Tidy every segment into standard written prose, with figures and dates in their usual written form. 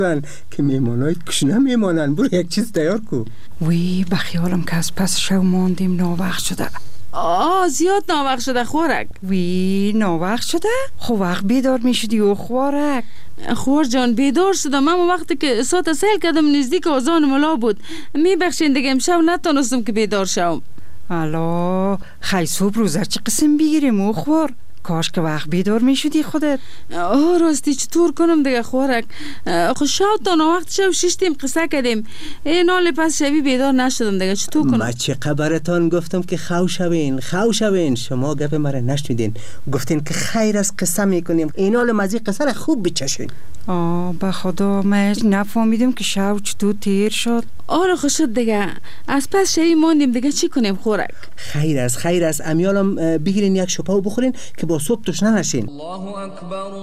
که میمانای کشنه میمانن. برو یک چیز تیار کو. وی بخیالم که از پس شو ماندیم ناوقت شده. زیاد ناوقت شده خورک. وی ناوقت شده؟ خب وقت بیدار میشدی و خورک. خور جان بیدار شدم، اما وقتی که ساعت سیل کردم نزدیک آذان ملا بود. میبخشین دیگه امشب نتونستم که بیدار شوم. الا خی صبح روزه چه قسم بگیریم و خور؟ کاش که وقت بیدار میشدی خودت. راستی چطور کنم دیگه خورک؟ خود شب تا وقت شب شیشتیم قصه کردیم. این حال پس شبی بیدار نشدم دیگه چطور کنم؟ ما چه خبرتان گفتم که خو شوین. شما گپ مرا نشنیدین. گفتین که خیر از قصه میکنیم. این حال مزی قصه را خوب بچشین. به خدا من نفهمیدم که شب چطور تیر شد. خوش شد دیگه. از پس شبی ماندیم دیگه چی کنیم خورک؟ خیر است امیالم بگیرین یک شپه و بخورین که با صبح تشنه نشین. الله اکبر.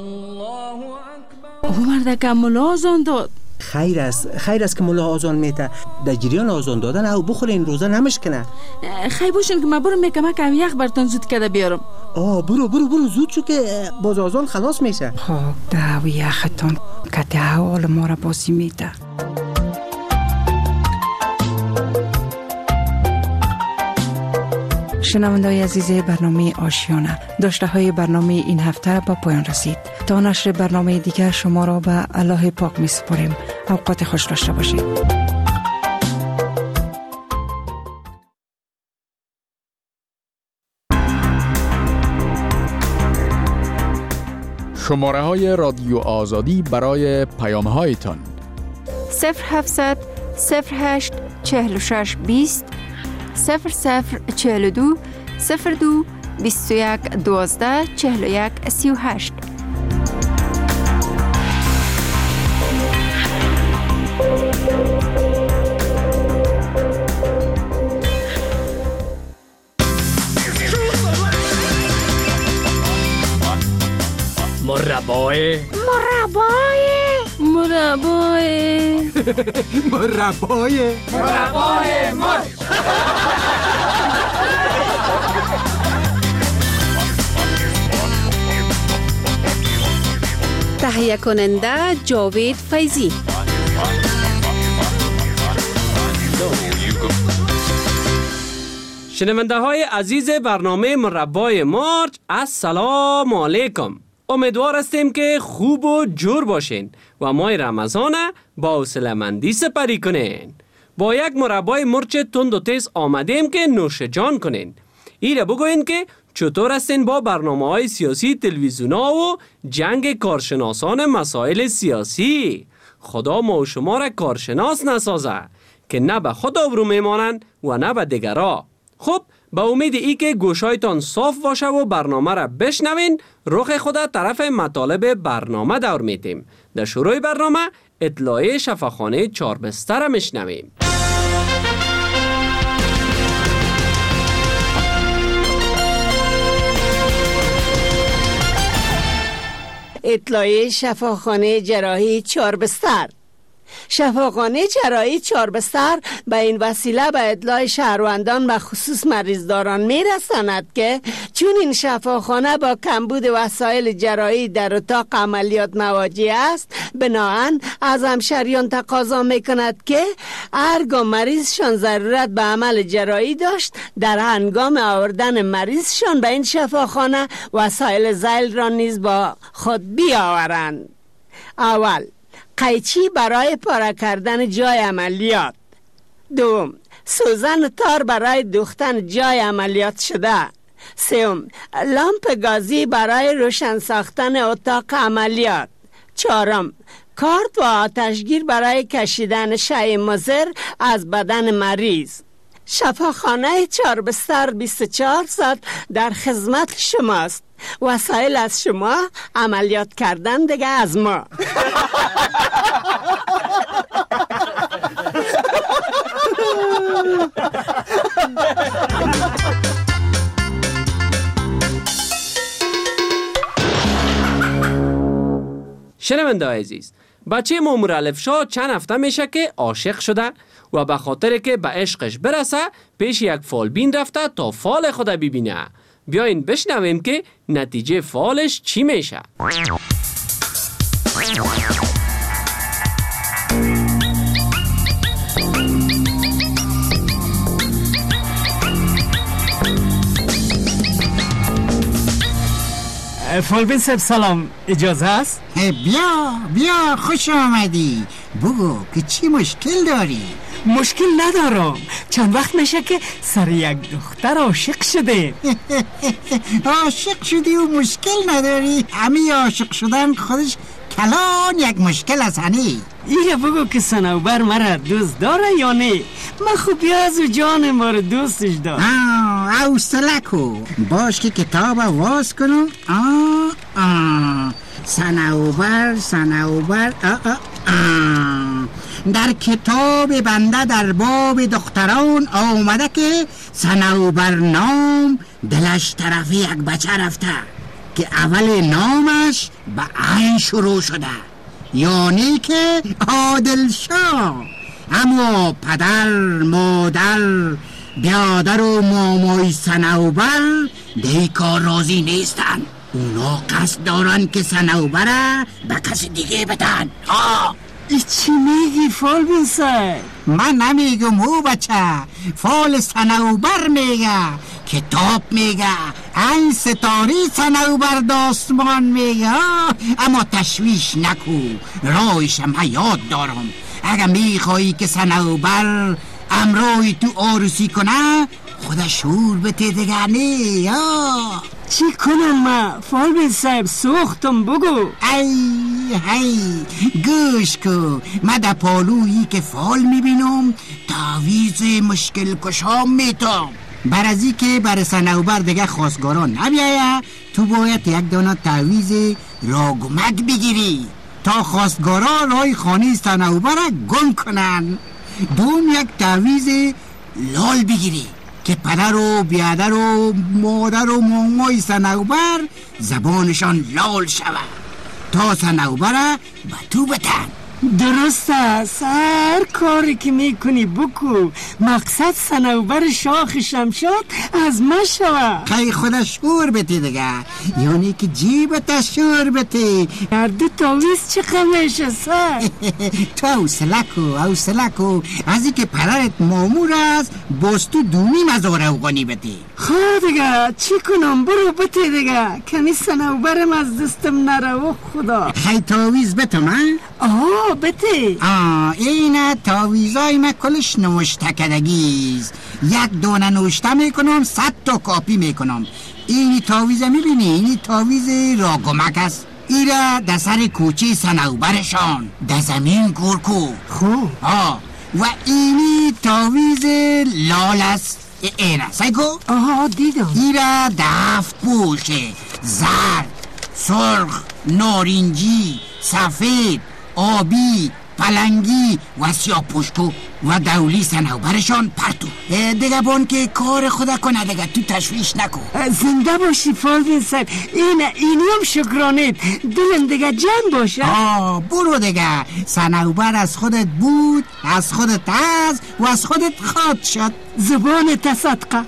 مرد که ملا آزان داد. خیر است که ملا آزان میته. در جریان آزان دادن او بخورین روزه نمشکنه. خیلی باشین که من برم میکم که یخ برتان زود کده بیارم. برو زود شو که باز آزان خلاص میشه. خب دعوی یختان که دعوال ما را بازی میده. شنونده‌های عزیز برنامه آشیانه، داشته های برنامه این هفته با پایان رسید. تا نشر برنامه دیگر شما را به الله پاک می سپاریم. اوقات خوش داشته باشید. شماره های رادیو آزادی برای پیام هایتان 0700 08 46 20 0042 02 21 12 41 38. مربای مر. تهیه کننده جاوید فیضی. شنونده های عزیز برنامه مربای مارچ، السلام علیکم. امیدوار هستیم که خوب و جور باشین و ماه رمضان با حوصله‌مندی سپری کنین. با یک مربای مرچ تند و تیز آمدیم که نوش جان کنین. ایره بگوین که چطور هستین با برنامه‌های سیاسی تلویزیونا و جنگ کارشناسان مسائل سیاسی. خدا ما و شما را کارشناس نسازه که نه به خود آبرو میمانند و نه به دیگرا. خب با امید ای که گوشایتان صاف باشه و برنامه را بشنوین، رخ خود طرف مطالب برنامه دور میتیم. در شروع برنامه اطلاعیه شفاخانه چاربستر را میشنویم. اطلاعیه شفاخانه جراحی چاربستر. شفاخانه جراحی چاربستر به این وسیله به اطلاع شهروندان و خصوص مریضداران میرساند که چون این شفاخانه با کمبود وسایل جراحی در اتاق عملیات مواجه است، بناهن از همشهریان تقاضا میکند که هرگاه مریضشان ضرورت به عمل جراحی داشت، در هنگام آوردن مریضشان به این شفاخانه وسایل ذیل را نیز با خود بیاورند. اول، قیچی برای پاره کردن جای عملیات. دوم، سوزن و تار برای دوختن جای عملیات شده. سوم، لامپ گازی برای روشن ساختن اتاق عملیات. چهارم، کارت و آتشگیر برای کشیدن شیء مضر از بدن مریض. شفاخانه چاربستر 24 ساعت در خدمت شماست. وسایل از شما، عملیات کردن دیگه از ما. شنونده عزیز، بچه مامور الفشا چند هفته میشه که عاشق شده و به خاطر که به عشقش برسه پیش یک فالبین رفته تا فال خود ببینه. بیاین بشنویم که نتیجه فالش چی میشه. فالبین صاحب سلام، اجازه است؟ بیا خوش آمدی. بگو که چی مشکل داری؟ مشکل ندارم، چند وقت میشه که سر یک دختر عاشق شده. عاشق شدی و مشکل نداری؟ همین عاشق شدن خودش کلان یک مشکل است هنی. یه بگو که صنوبر مرا دوست داره یا نه؟ من خوب از جان مرا دوستش دارم. حوصله کو، باش که کتاب واز کنم. صنوبر در کتاب بنده در باب دختران آمده که صنوبر نام دلش طرف یک بچه رفته که اول نامش به عین شروع شده، یعنی که عادل شاه. اما پدر، مادر، بیادر و مامای صنوبر دی کار راضی نیستن. اونا قصد دارن که صنوبر به کسی دیگه بدن. ای چی میگی فالبین صاحب؟ من نمیگم او بچه، فال صنوبر میگه، کتاب میگه، این ستاری صنوبر داستمان میگه. اما تشویش نکو، راهش هم یاد دارم. اگه میخوایی که صنوبر امروی تو عروسی کنه، خودش شور بته دیگه نه. چی کنم من فالبین صاحب؟ سوختم، بگو. ای گوش کو، من در پالویی که فال میبینم تعویض مشکل کشام میتم. برازی که برای صنوبر دیگه خواستگاران نبیایه، تو باید یک دانه تعویض راگمک بگیری تا خواستگارا رای خانه صنوبر گم کنن. دوم یک تعویض لال بگیری که پدر و بیادر و مادر و مامای صنوبر زبانشان لال شود تا صنوبر به تو بتن. درست است، هر کاری که میکنی بکو، مقصد صنوبر شاخ شمشاد از ما شود. خیلی خودش شور بتی دیگه، یعنی که جیبت شور بتی. هر دو تاویز چه خمیشه سر؟ تو حوصله کو، از این که پدرت مامور است باز تو دومی مزار اوغانی بتی. خواه دیگه چی کنم، برو بتی دیگه، کمی صنوبرم از دستم نرو خدا. خیلی تاویز بتم بته. اینه تاویزای من کلش نوشته کدگیز. یک دونه نوشته میکنم، 100 تا کاپی میکنم. اینی تاویزه میبینی؟ اینی تاویز راگمک است. ایره در سر کوچه صنوبرشان در زمین گرکو. خوب. و اینی تاویز لال است. اینه سایکو؟ دیدم. ایره دفت پوشه، زرد، سرخ، نارنجی، سفید، آبی، پلنگی و سیاه پشتو و دولی صنوبرشان پرتو. دیگه بان که کار خدا کنه دیگه، تو تشویش نکن. زنده باشی فالبین صاحب، اینی هم شکرانت، دلم دیگه جمع باشه. برو دیگه، صنوبر از خودت بود، از خودت هست و از خودت خواهد شد. زبان صدقه.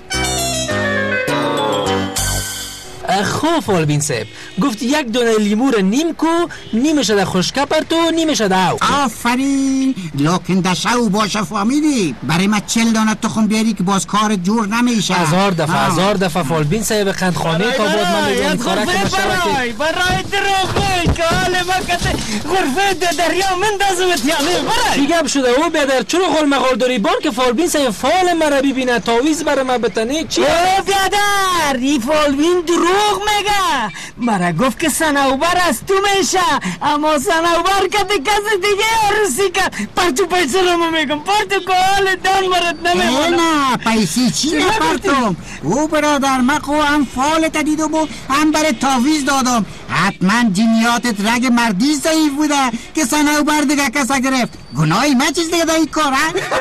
خوب فالبین صاحب، گفت یک دونه لیمو رو نیم کو، نیمش در خشکه پرتو، نیمش در او. آفرین، لکن در شو باشه فامیلی. برای ما 40 دانه تخم بیاری که باز کار جور نمیشه. هزار دفعه فالبین صاحب قندخانه تا بود من میگم کارک مشترکی. برای دروغ که حال ما کته غرفه دریا مندازمت یعنی برای. چی گم شده او بیادر؟ چرا غل مغال داری؟ بار که فالبین صاحب فال مرا ببینه، تاویز برای من بتنی چی؟ بیادر، این فالبین دروغ میگه. مرا گفت که صنوبر از تو میشه، اما صنوبر که کسی دیگه عروسی کرد. پرتو پیسه رو میگم، پرتو که حال دان مرد نمیمونه. نه پیسه چی نپرتم؟ او برادر مقو هم فالت دیدم و هم برای تاویز دادم. حتما جنیاتت رگ مردی ضعیف بوده که صنوبر دیگه کسا گرفت. گناهی من چیز دیگه دایی کار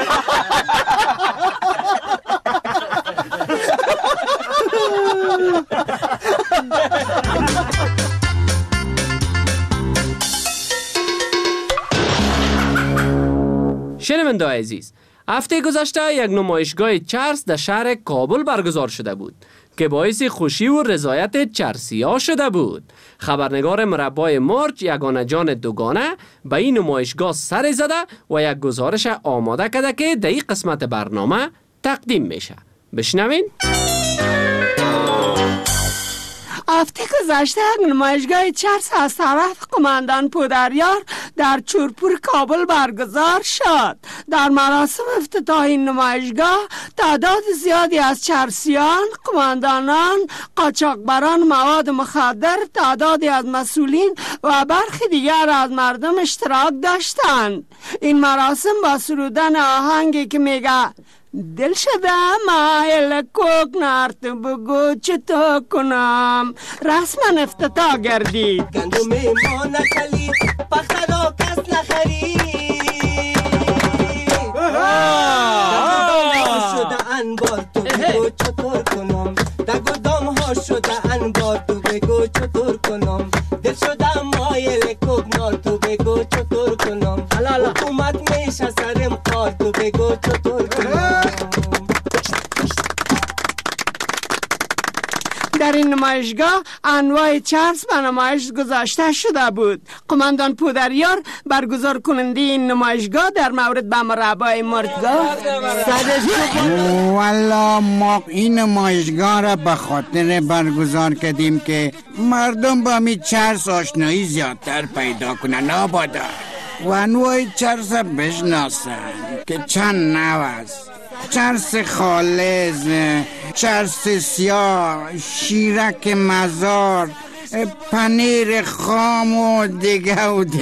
شنونده عزیز، هفته گذشته یک نمایشگاه چرس در شهر کابل برگزار شده بود که باعث خوشی و رضایت چرسی‌ها شده بود. خبرنگار مربای مارچ یگانه جان دوگانه به این نمایشگاه سر زده و یک گزارش آماده کرده که در این قسمت برنامه تقدیم میشه. بشنوین. هفته گذشته نمایشگاه چرس از طرف قماندان پودریار در چورپور کابل برگزار شد. در مراسم افتتاح این نمایشگاه تعداد زیادی از چرسیان، قماندانان، قاچاقبران مواد مخدر، تعدادی از مسئولین و برخی دیگر از مردم اشتراک داشتند. این مراسم با سرودن آهنگی که میگه دل شده مایل کوک نارت بگو چطور کنم رسما افتتاح گردید. گندم ما نخلید پخت را کس نخرید شده انبار تو بگو چطور کنم دگودام ها شده انبار تو بگو چطور کنم دل شده مایل کوک نار تو بگو چطور کنم حکومت میشه سرم قار تو بگو چطور کنم. در این نمایشگاه انواع چرس به نمایش گذاشته شده بود. قماندان پودریار برگزار کننده این نمایشگاه در مورد به مربای مردگاه والا ما این نمایشگاه را به خاطر برگزار کردیم که مردم با می چرس آشنایی زیادتر پیدا کنن آبادا و انواع چرس بشناسن که چند نوع است. چرس خالص، چرس سیاه، شیرک مزار، پنیر خام و دیگه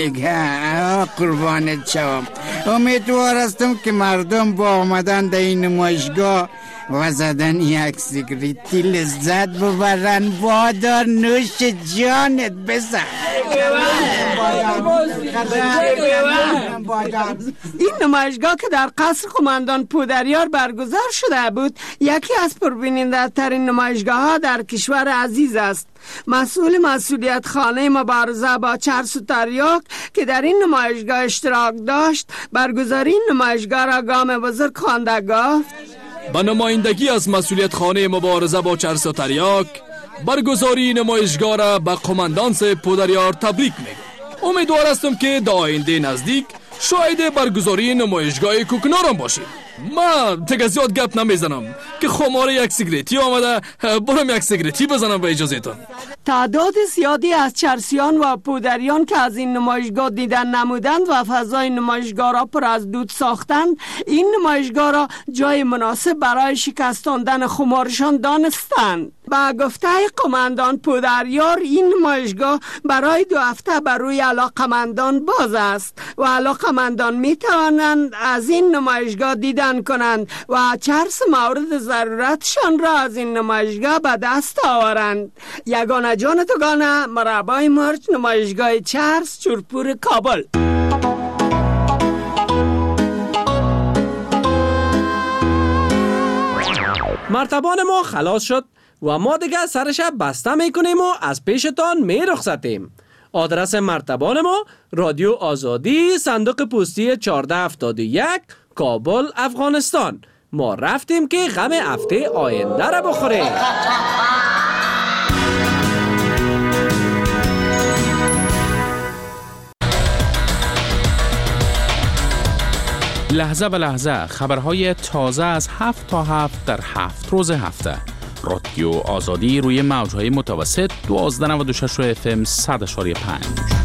قربانت شوم. امیدوار هستم که مردم با آمدن در این نمایشگاه و زدن یک سیگریتی لذت ببرن. وادار نوش جانت بزن. این نمایشگاه که در قصر قماندان پودریار برگزار شده بود یکی از پربیننده ترین نمایشگاه ها در کشور عزیز است. مسئولیت خانه مبارزه با چرس و تریاک که در این نمایشگاه اشتراک داشت برگزاری این نمایشگاه را گام بزرگ خوانده گفت با نمایندگی از مسئولیت خانه مبارزه با چرس و تریاک برگزاری نمایشگاه را به قماندان پودریار تبریک میگم. امیدوار هستم که در آینده نزدیک شاید برگزاری نمایشگاه کوکنارم باشید. ما دیگه زیاد گپ نمیزنم که خمار یک سیگریتی آمده، برم یک سیگریتی بزنم به اجازهتون. تعداد زیادی از چرسیان و پودریان که از این نمایشگاه دیدن نمودند و فضای نمایشگاه را پر از دود ساختند این نمایشگاه را جای مناسب برای شکستاندن خمارشان دانستند. با گفته قماندان پودریار این نمایشگاه برای 2 هفته بر روی علاقمندان باز است و علاقمندان می توانند از این نمایشگاه دیدن کنند و چرس مورد ضرورتشان را از این نمایشگاه به دست آورند. یگانه جان توگانه مربای مرچ، نمایشگاه چرس، چورپور کابل. مرتبان ما خلاص شد و ما دیگه سرش بسته میکنیم و از پیشتان میرخصتیم. آدرس مرتبان ما رادیو آزادی، صندوق پستی 1471، کابل، افغانستان. ما رفتیم که غم هفته آینده را بخوریم. لحظه به لحظه خبرهای تازه از 7 تا 7 در 7 روز هفته. رادیو آزادی روی موجهای متوسط 1296 FM 100.5.